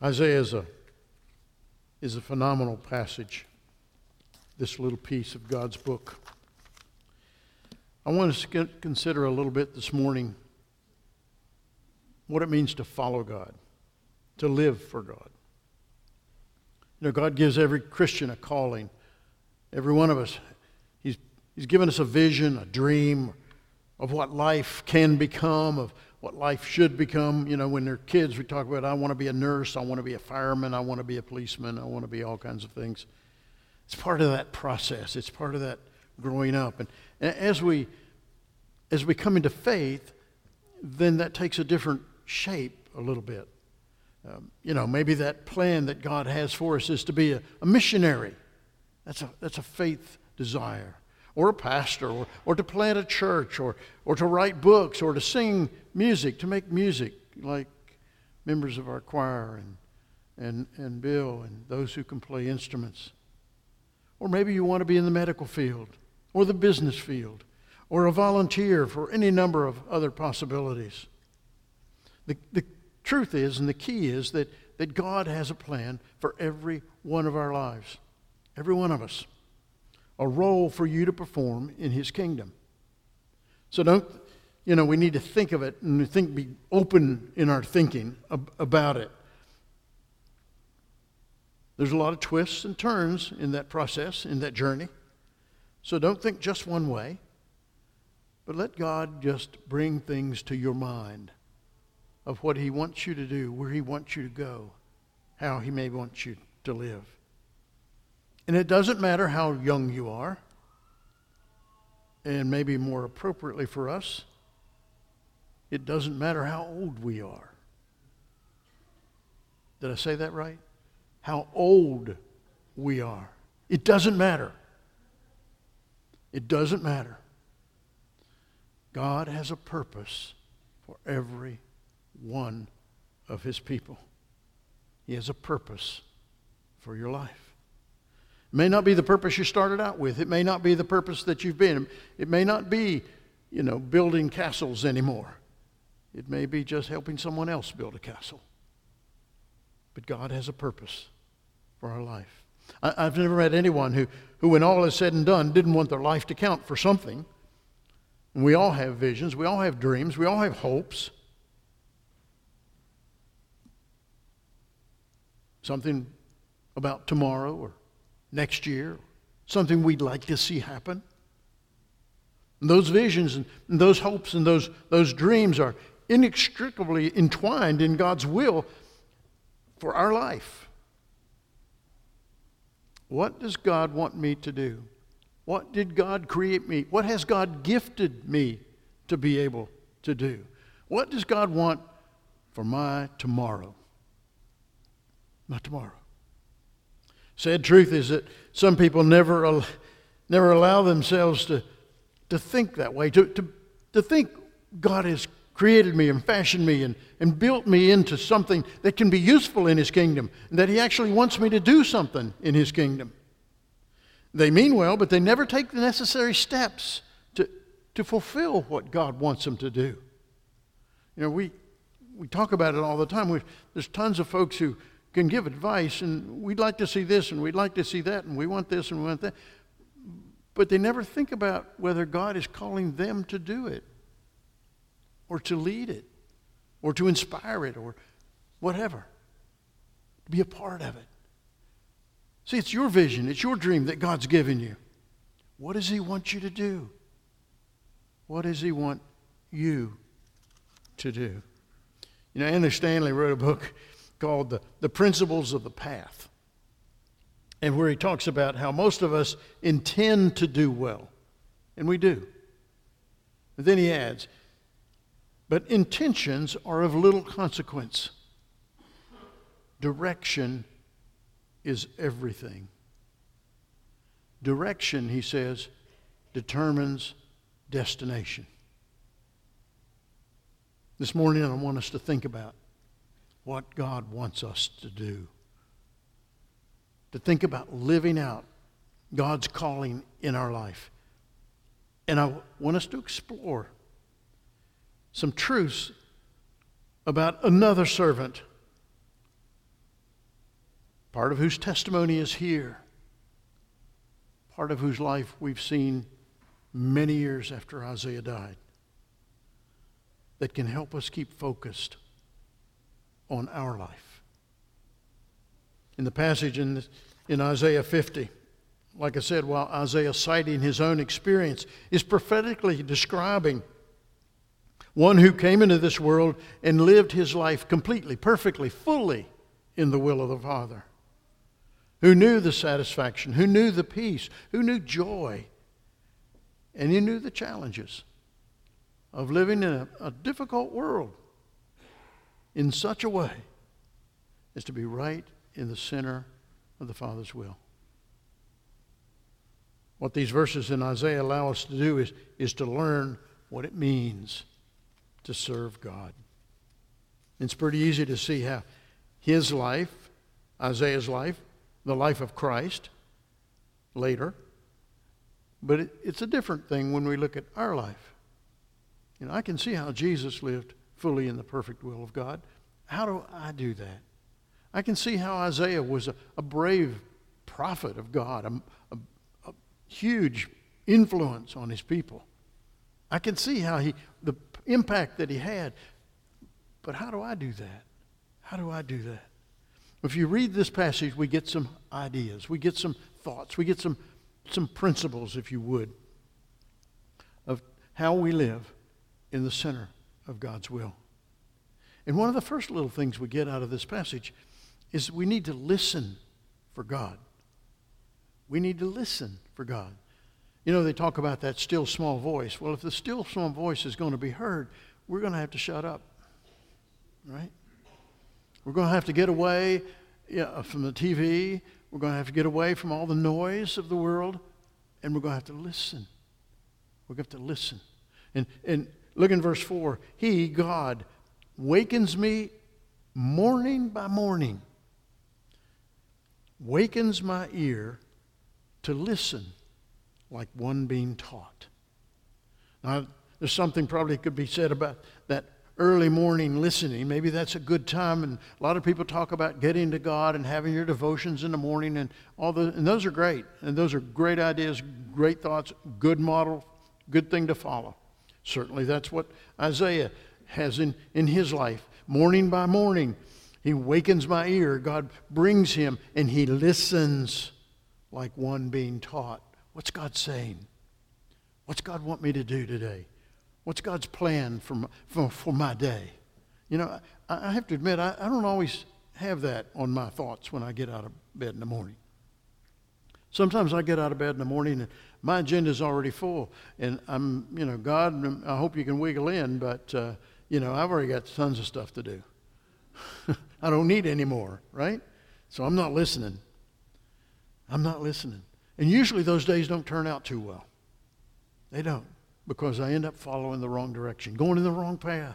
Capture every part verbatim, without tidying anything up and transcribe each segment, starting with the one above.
Isaiah is a, is a phenomenal passage, this little piece of God's book. I want us to consider a little bit this morning what it means to follow God, to live for God. You know, God gives every Christian a calling. Every one of us, He's, he's given us a vision, a dream of what life can become, of what life should become. You know, when they're kids, we talk about, I want to be a nurse, I want to be a fireman, I want to be a policeman, I want to be all kinds of things. It's part of that process. It's part of that growing up. And, and as we as we come into faith, then that takes a different shape a little bit. Um, you know, maybe that plan that God has for us is to be a, a missionary. That's a that's a faith desire. Or a pastor, or, or to plant a church, or or to write books, or to sing music, to make music like members of our choir and and and Bill and those who can play instruments. Or maybe you want to be in the medical field, or the business field, or a volunteer for any number of other possibilities. The the truth is, and the key is, that, that God has a plan for every one of our lives. Every one of us. A role for you to perform in His kingdom. So don't, you know, we need to think of it and think, be open in our thinking ab- about it. There's a lot of twists and turns in that process, in that journey. So don't think just one way, but let God just bring things to your mind of what He wants you to do, where He wants you to go, how He may want you to live. And it doesn't matter how young you are, and maybe more appropriately for us, it doesn't matter how old we are. Did I say that right? How old we are. It doesn't matter. It doesn't matter. God has a purpose for every one of His people. He has a purpose for your life. It may not be the purpose you started out with. It may not be the purpose that you've been. It may not be, you know, building castles anymore. It may be just helping someone else build a castle. But God has a purpose for our life. I, I've never met anyone who, who, when all is said and done, didn't want their life to count for something. And we all have visions. We all have dreams. We all have hopes. Something about tomorrow or next year, something we'd like to see happen. And those visions and those hopes and those, those dreams are inextricably entwined in God's will for our life. What does God want me to do? What did God create me? What has God gifted me to be able to do? What does God want for my tomorrow? My tomorrow. Sad truth is that some people never, al- never allow themselves to, to think that way, to, to, to think God has created me and fashioned me and, and built me into something that can be useful in His kingdom, and that He actually wants me to do something in His kingdom. They mean well, but they never take the necessary steps to, to fulfill what God wants them to do. You know, we, we talk about it all the time. We've, there's tons of folks who can give advice, and we'd like to see this, and we'd like to see that, and we want this, and we want that. But they never think about whether God is calling them to do it, or to lead it, or to inspire it, or whatever. To be a part of it. See, it's your vision, it's your dream that God's given you. What does He want you to do? What does He want you to do? You know, Andy Stanley wrote a book called the, the Principles of the Path, and where he talks about how most of us intend to do well, and we do. But then he adds, but intentions are of little consequence. Direction is everything. Direction, he says, determines destination. This morning I want us to think about what God wants us to do. To think about living out God's calling in our life. And I want us to explore some truths about another servant part of whose testimony is here, part of whose life we've seen many years after Isaiah died, that can help us keep focused on our life. In the passage in, in Isaiah fifty, like I said, while Isaiah, citing his own experience, is prophetically describing one who came into this world and lived his life completely, perfectly, fully in the will of the Father, who knew the satisfaction, who knew the peace, who knew joy, and he knew the challenges of living in a, a difficult world in such a way as to be right in the center of the Father's will. What these verses in Isaiah allow us to do is, is to learn what it means to serve God. It's pretty easy to see how his life, Isaiah's life, the life of Christ later, but it, it's a different thing when we look at our life. You know, I can see how Jesus lived fully in the perfect will of God. How do I do that? I can see how Isaiah was a, a brave prophet of God, a, a, a huge influence on his people. I can see how he, the impact that he had. But how do I do that? How do I do that? If you read this passage, we get some ideas, we get some thoughts, we get some, some principles, if you would, of how we live in the center of God's will. And one of the first little things we get out of this passage is we need to listen for God. We need to listen for God. You know, they talk about that still small voice. Well, if the still small voice is going to be heard, we're going to have to shut up, right? We're going to have to get away yeah, from the T V. We're going to have to get away from all the noise of the world, and we're going to have to listen. We're going to have to listen. And, and look in verse four. He, God, wakens me morning by morning, wakens my ear to listen like one being taught. Now, there's something probably could be said about that early morning listening. Maybe that's a good time, and a lot of people talk about getting to God and having your devotions in the morning, and all the, and those are great, and those are great ideas, great thoughts, good model, good thing to follow. Certainly that's what Isaiah has in, in his life. Morning by morning, he wakens my ear. God brings him, and he listens like one being taught. What's God saying? What's God want me to do today? What's God's plan for my, for, for my day? You know, I, I have to admit, I, I don't always have that on my thoughts when I get out of bed in the morning. Sometimes I get out of bed in the morning and my agenda's already full, and I'm, you know, God, I hope you can wiggle in, but, uh, you know, I've already got tons of stuff to do. I don't need any more, right? So I'm not listening. I'm not listening. And usually those days don't turn out too well. They don't, because I end up following the wrong direction, going in the wrong path.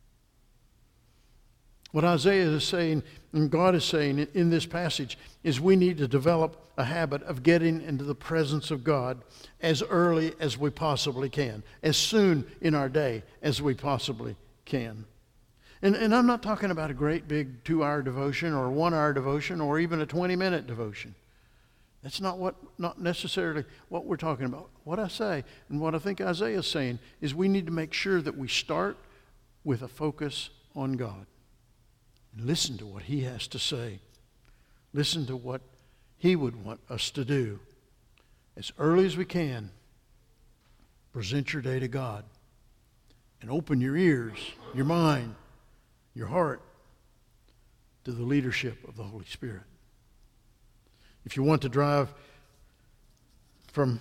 What Isaiah is saying, and God is saying in this passage, is we need to develop a habit of getting into the presence of God as early as we possibly can, as soon in our day as we possibly can. And, and I'm not talking about a great big two-hour devotion or a one-hour devotion or even a twenty-minute devotion. That's not what, not necessarily what we're talking about. What I say, and what I think Isaiah is saying, is we need to make sure that we start with a focus on God. And listen to what he has to say. Listen to what he would want us to do. As early as we can, present your day to God. And open your ears, your mind, your heart to the leadership of the Holy Spirit. If you want to drive from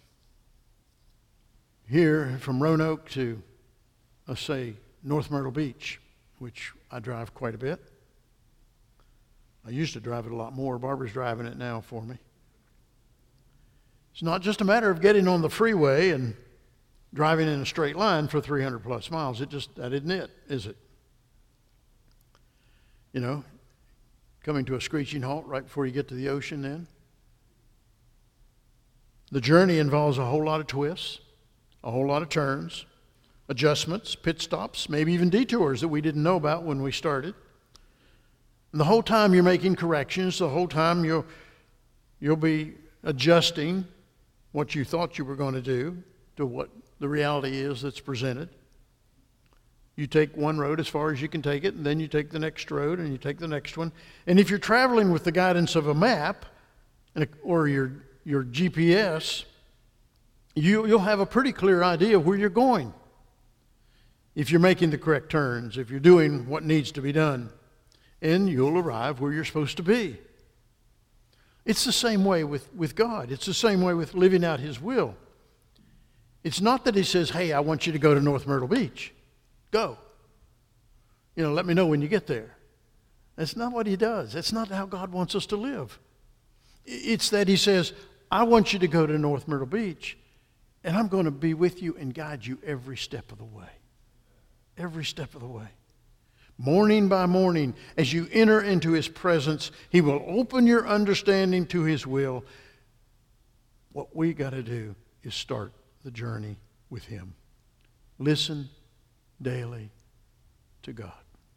here, from Roanoke to, let's say, North Myrtle Beach, which I drive quite a bit. I used to drive it a lot more. Barbara's driving it now for me. It's not just a matter of getting on the freeway and driving in a straight line for three hundred plus miles. It just, that isn't it, is it? You know, coming to a screeching halt right before you get to the ocean then. The journey involves a whole lot of twists, a whole lot of turns, adjustments, pit stops, maybe even detours that we didn't know about when we started. And the whole time you're making corrections, the whole time you'll, you'll be adjusting what you thought you were going to do to what the reality is that's presented. You take one road as far as you can take it, and then you take the next road, and you take the next one. And if you're traveling with the guidance of a map or your, your G P S, you, you'll have a pretty clear idea of where you're going. If you're making the correct turns, if you're doing what needs to be done, and you'll arrive where you're supposed to be. It's the same way with, with God. It's the same way with living out His will. It's not that He says, hey, I want you to go to North Myrtle Beach. Go. You know, let me know when you get there. That's not what He does. That's not how God wants us to live. It's that He says, I want you to go to North Myrtle Beach, and I'm going to be with you and guide you every step of the way. Every step of the way. Morning by morning, as you enter into His presence, He will open your understanding to His will. What we got to do is start the journey with Him. Listen daily to God.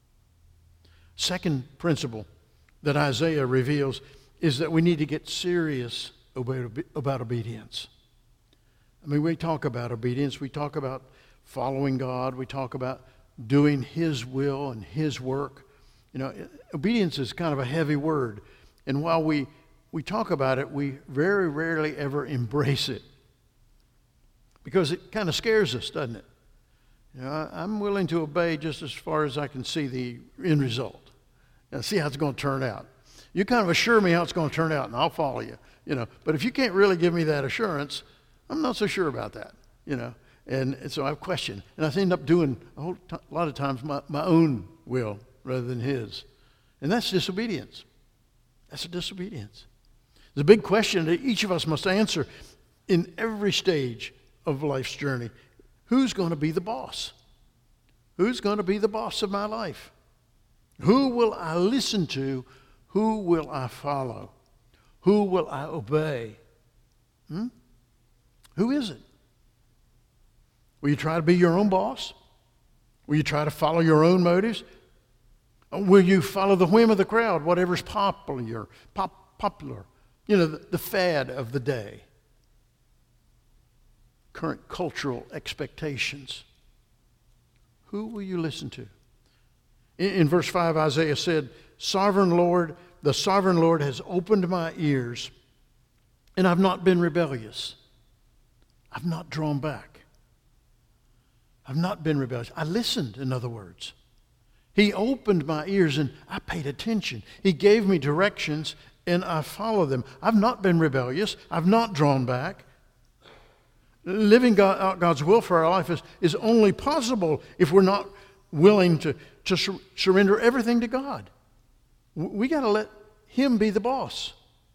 Second principle that Isaiah reveals is that we need to get serious about obedience. I mean, we talk about obedience. We talk about following God. We talk about doing His will and His work. You know, obedience is kind of a heavy word. And while we, we talk about it, we very rarely ever embrace it. Because it kind of scares us, doesn't it? You know, I'm willing to obey just as far as I can see the end result. And see how it's going to turn out. You kind of assure me how it's going to turn out, and I'll follow you. You know, but if you can't really give me that assurance, I'm not so sure about that. You know, and, and so I question, and I end up doing a whole t- a lot of times my, my own will rather than His, and that's disobedience. That's a disobedience. There's a big question that each of us must answer in every stage of life's journey. Who's going to be the boss? Who's going to be the boss of my life? Who will I listen to? Who will I follow? Who will I obey? Hmm? Who is it? Will you try to be your own boss? Will you try to follow your own motives? Or will you follow the whim of the crowd, whatever's popular, pop, popular, you know, the, the fad of the day? Current cultural expectations. Who will you listen to? In, in verse five, Isaiah said, Sovereign Lord, the sovereign Lord has opened my ears, and I've not been rebellious. I've not drawn back. I've not been rebellious. I listened, in other words. He opened my ears, and I paid attention. He gave me directions, and I followed them. I've not been rebellious. I've not drawn back. Living God, out God's will for our life is, is only possible if we're not willing to, to sur- surrender everything to God. We got to let Him be the boss.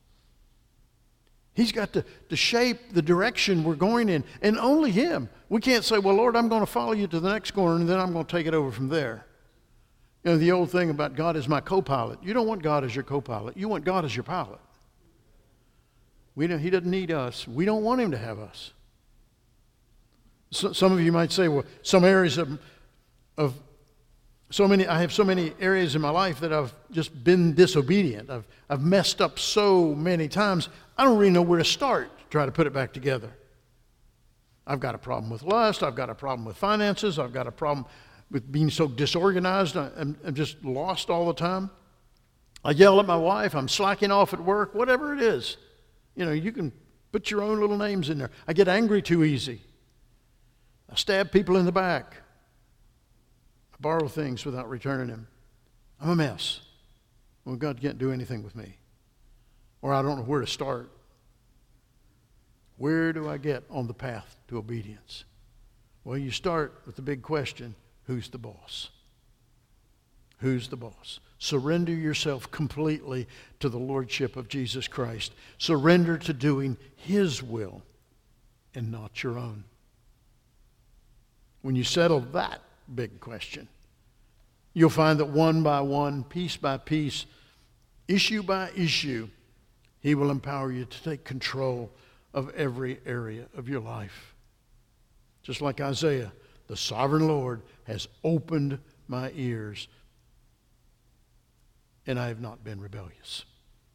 He's got to, to shape the direction we're going in, and only Him. We can't say, well, Lord, I'm going to follow you to the next corner, and then I'm going to take it over from there. You know, the old thing about God is my co-pilot. You don't want God as your co-pilot. You want God as your pilot. We don't, he doesn't need us. We don't want Him to have us. So, some of you might say, well, some areas of, of so many, I have so many areas in my life that I've just been disobedient. I've, I've messed up so many times, I don't really know where to start to try to put it back together. I've got a problem with lust. I've got a problem with finances. I've got a problem with being so disorganized. I'm, I'm just lost all the time. I yell at my wife. I'm slacking off at work, whatever it is. You know, you can put your own little names in there. I get angry too easy. I stab people in the back. I borrow things without returning them. I'm a mess. Well, God can't do anything with me. Or I don't know where to start. Where do I get on the path to obedience? Well, you start with the big question, who's the boss? Who's the boss? Surrender yourself completely to the Lordship of Jesus Christ. Surrender to doing His will and not your own. When you settle that big question, you'll find that one by one, piece by piece, issue by issue, He will empower you to take control of every area of your life. Just like Isaiah, the sovereign Lord has opened my ears. and I have not been rebellious.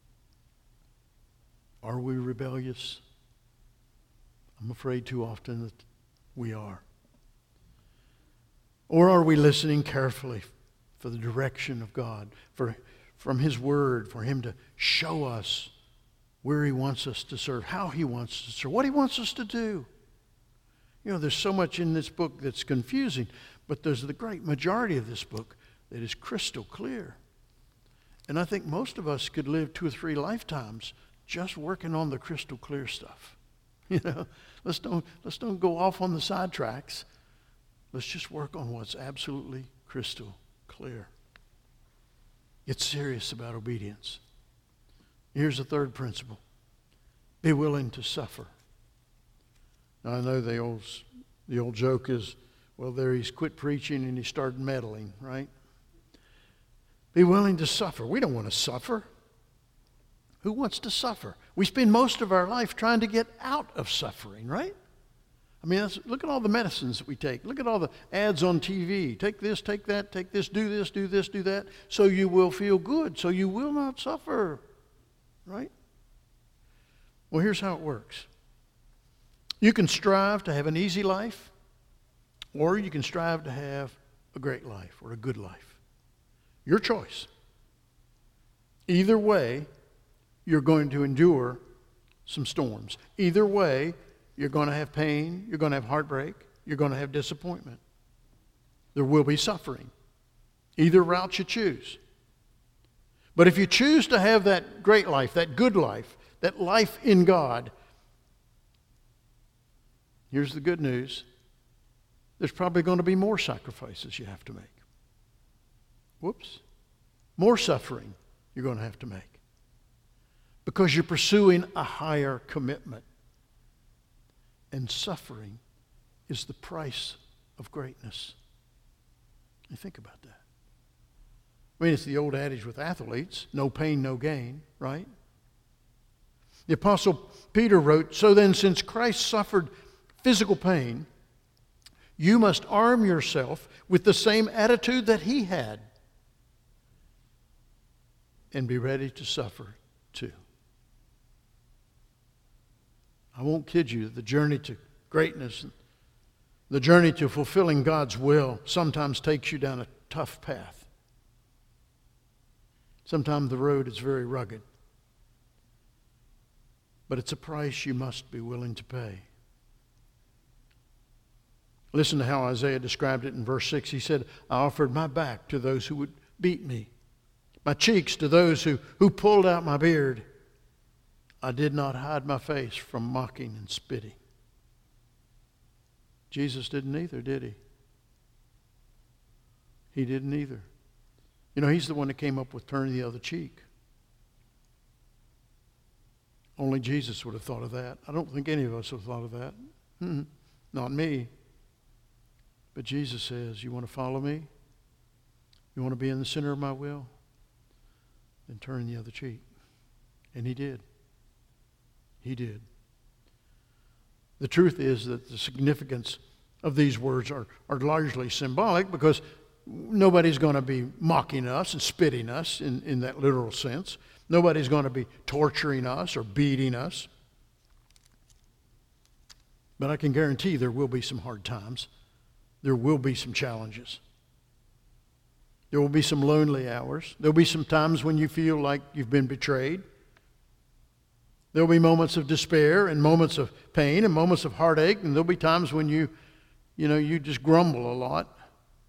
Are we rebellious? I'm afraid too often that we are. Or are we listening carefully for the direction of God, for from His Word, for Him to show us where He wants us to serve, how He wants us to serve, what He wants us to do? You know, there's so much in this book that's confusing, but there's the great majority of this book that is crystal clear. And I think most of us could live two or three lifetimes just working on the crystal clear stuff. You know, let's don't, let's don't go off on the sidetracks. Let's just work on what's absolutely crystal clear. Get serious about obedience. Here's the third principle. Be willing to suffer. Now, I know the old, the old joke is, well, there he's quit preaching and he started meddling, right? Be willing to suffer. We don't want to suffer. Who wants to suffer? We spend most of our life trying to get out of suffering, right? I mean, that's, look at all the medicines that we take. Look at all the ads on T V. Take this, take that, take this, do this, do this, do that, so you will feel good, so you will not suffer, right? Well, here's how it works. You can strive to have an easy life, or you can strive to have a great life or a good life. Your choice. Either way, you're going to endure some storms. Either way, you're going to have pain, you're going to have heartbreak, you're going to have disappointment. There will be suffering. Either route you choose. But if you choose to have that great life, that good life, that life in God, here's the good news. There's probably going to be more sacrifices you have to make. Whoops. More suffering you're going to have to make. Because you're pursuing a higher commitment. And suffering is the price of greatness. You think about that. I mean, it's the old adage with athletes, no pain, no gain, right? The Apostle Peter wrote, so then since Christ suffered physical pain, you must arm yourself with the same attitude that He had and be ready to suffer too. I won't kid you, the journey to greatness, the journey to fulfilling God's will sometimes takes you down a tough path. Sometimes the road is very rugged. But it's a price you must be willing to pay. Listen to how Isaiah described it in verse six. He said, I offered my back to those who would beat me, my cheeks to those who, who pulled out my beard. I did not hide my face from mocking and spitting. Jesus didn't either, did He? He didn't either. You know, He's the one that came up with turning the other cheek. Only Jesus would have thought of that. I don't think any of us have thought of that. Mm-mm. Not me. But Jesus says, you want to follow me? You want to be in the center of my will? Then turn the other cheek. And He did. He did. The truth is that the significance of these words are, are largely symbolic, because nobody's going to be mocking us and spitting us in, in that literal sense. Nobody's going to be torturing us or beating us. But I can guarantee there will be some hard times. There will be some challenges. There will be some lonely hours. There will be some times when you feel like you've been betrayed. There will be moments of despair and moments of pain and moments of heartache, and there will be times when you, you know, you just grumble a lot.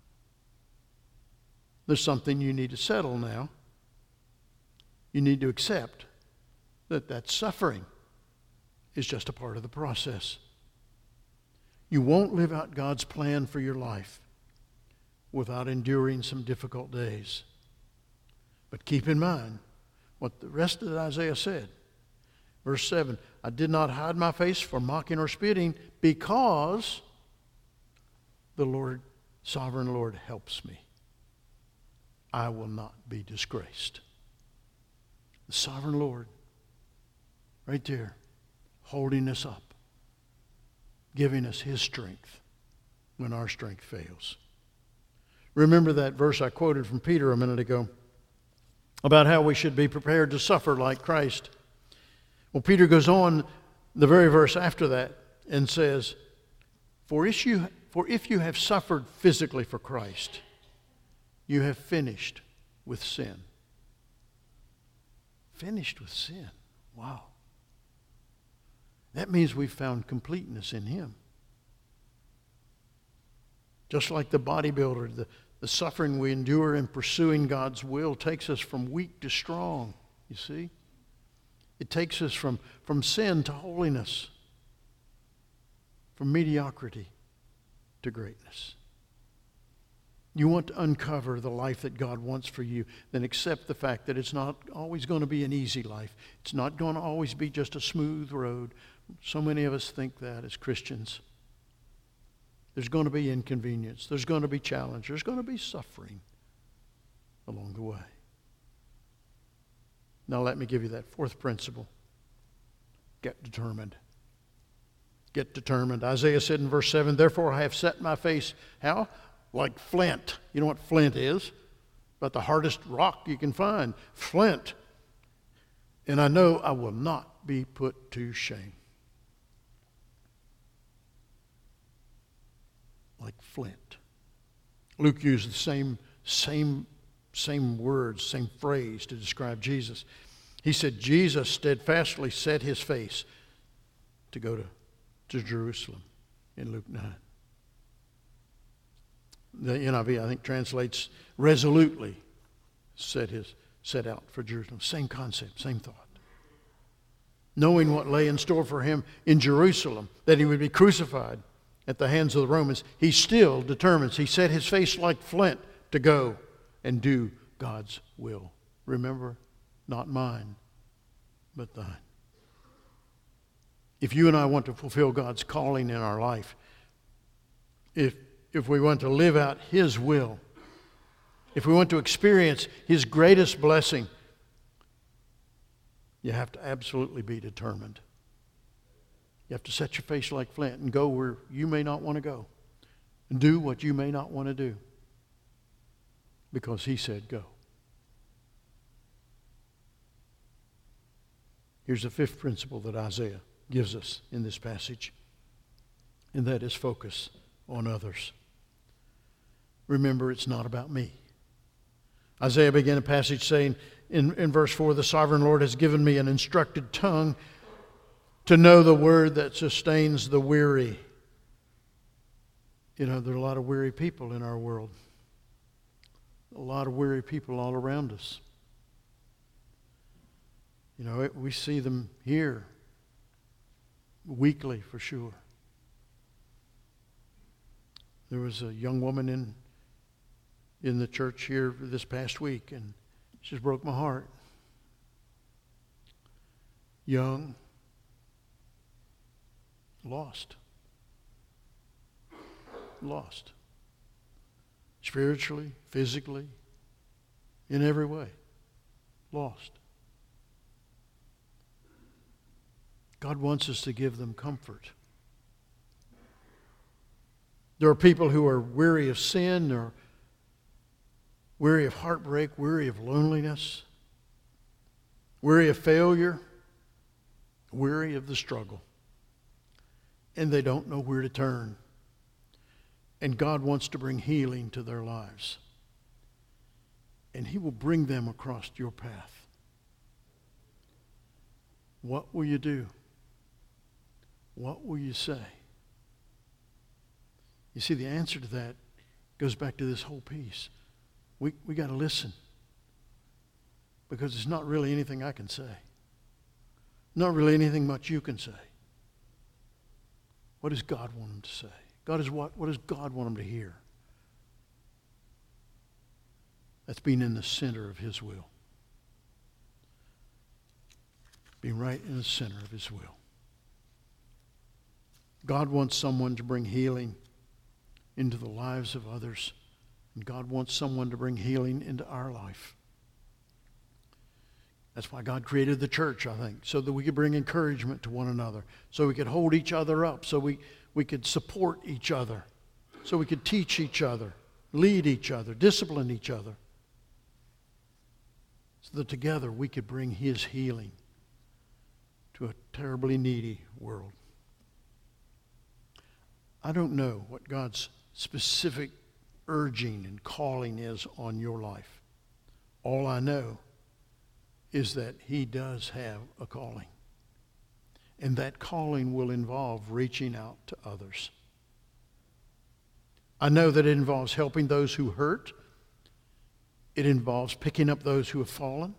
There's something you need to settle now. You need to accept that that suffering is just a part of the process. You won't live out God's plan for your life without enduring some difficult days. But keep in mind what the rest of Isaiah said. Verse seven, I did not hide my face from mocking or spitting, because the Lord, sovereign Lord, helps me. I will not be disgraced. The sovereign Lord, right there, holding us up, giving us His strength when our strength fails. Remember that verse I quoted from Peter a minute ago. about how we should be prepared to suffer like Christ. Well, Peter goes on the very verse after that and says, For if you, for if you have suffered physically for Christ, you have finished with sin. Finished with sin. Wow. That means we've found completeness in Him. Just like the bodybuilder, the, the suffering we endure in pursuing God's will takes us from weak to strong, you see? It takes us from, from sin to holiness, from mediocrity to greatness. You want to uncover the life that God wants for you, then accept the fact that it's not always going to be an easy life. It's not going to always be just a smooth road. So many of us think that as Christians. There's going to be inconvenience. There's going to be challenge. There's going to be suffering along the way. Now let me give you that fourth principle. Get determined. Get determined. Isaiah said in verse seven, Therefore I have set my face, how? Like flint. You know what flint is? About the hardest rock you can find. Flint. And I know I will not be put to shame. Like flint. Luke used the same, same, same words, same phrase to describe Jesus. He said, Jesus steadfastly set his face to go to, to Jerusalem in Luke nine. The N I V, I think, translates resolutely set his set out for Jerusalem. Same concept, same thought. Knowing what lay in store for him in Jerusalem, that he would be crucified at the hands of the Romans, he still determines. He set his face like flint to go and do God's will. Remember, not mine, but thine. If you and I want to fulfill God's calling in our life, if if we want to live out His will, if we want to experience His greatest blessing, you have to absolutely be determined. You have to set your face like flint and go where you may not want to go. And do what you may not want to do. Because He said go. Here's the fifth principle that Isaiah gives us in this passage. And that is focus on others. Remember, it's not about me. Isaiah began a passage saying in, in verse four, The sovereign Lord has given me an instructed tongue to know the word that sustains the weary. You know, there are a lot of weary people in our world. A lot of weary people all around us. You know, it, we see them here weekly for sure. There was a young woman in in the church here this past week, and she just broke my heart. Young, lost. Lost. Spiritually, physically, in every way. Lost. God wants us to give them comfort. There are people who are weary of sin, or weary of heartbreak, weary of loneliness, weary of failure, weary of the struggle. And they don't know where to turn. And God wants to bring healing to their lives. And He will bring them across your path. What will you do? What will you say? You see, the answer to that goes back to this whole piece. We we got to listen. Because it's not really anything I can say. Not really anything much you can say. What does God want them to say? God is what? What does God want them to hear? That's being in the center of His will. Being right in the center of His will. God wants someone to bring healing into the lives of others. And God wants someone to bring healing into our life. That's why God created the church, I think, so that we could bring encouragement to one another, so we could hold each other up, so we, we could support each other, so we could teach each other, lead each other, discipline each other. so that together we could bring his healing to a terribly needy world. I don't know what God's specific urging and calling is on your life. All I know is that he does have a calling. And that calling will involve reaching out to others. I know that it involves helping those who hurt. It involves picking up those who have fallen.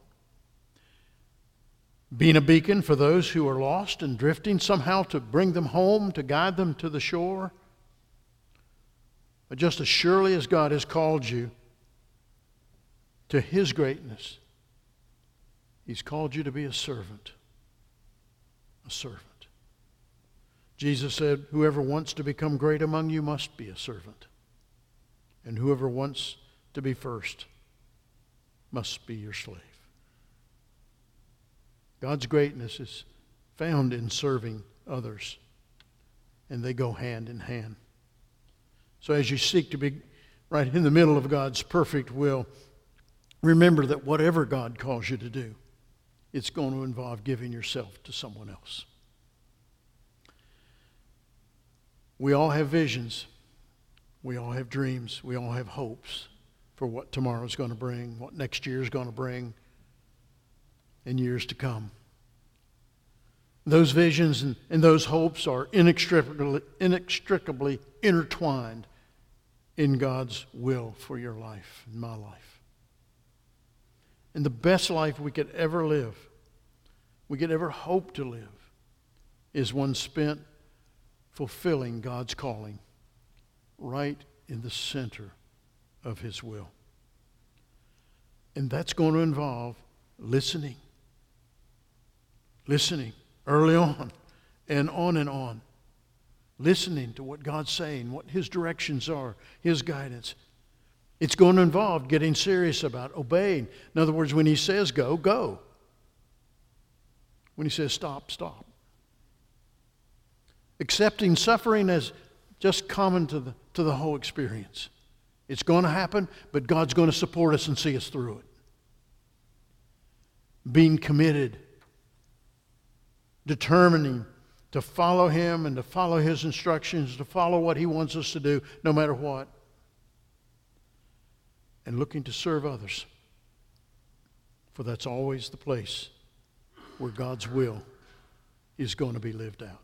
Being a beacon for those who are lost and drifting, somehow to bring them home, to guide them to the shore. But just as surely as God has called you to his greatness, he's called you to be a servant. A servant. Jesus said, whoever wants to become great among you must be a servant. And whoever wants to be first must be your slave. God's greatness is found in serving others, and they go hand in hand. So as you seek to be right in the middle of God's perfect will, remember that whatever God calls you to do, it's going to involve giving yourself to someone else. We all have visions. We all have dreams. We all have hopes for what tomorrow's going to bring, what next year is going to bring, and years to come. Those visions and, and those hopes are inextricably, inextricably intertwined in God's will for your life and my life. And the best life we could ever live, we could ever hope to live, is one spent fulfilling God's calling right in the center of his will. And that's going to involve listening. Listening early on and on and on. Listening to what God's saying, what his directions are, his guidance. It's going to involve getting serious about obeying. In other words, when he says go, go. When he says stop, stop. Accepting suffering as just common to the, to the whole experience. It's going to happen, but God's going to support us and see us through it. Being committed. Determining to follow him and to follow his instructions, to follow what he wants us to do, no matter what. And looking to serve others. For that's always the place where God's will is going to be lived out.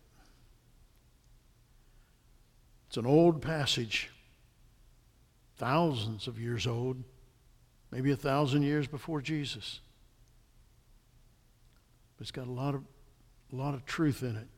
It's an old passage, thousands of years old, maybe a thousand years before Jesus. But it's got a lot of, a lot of truth in it.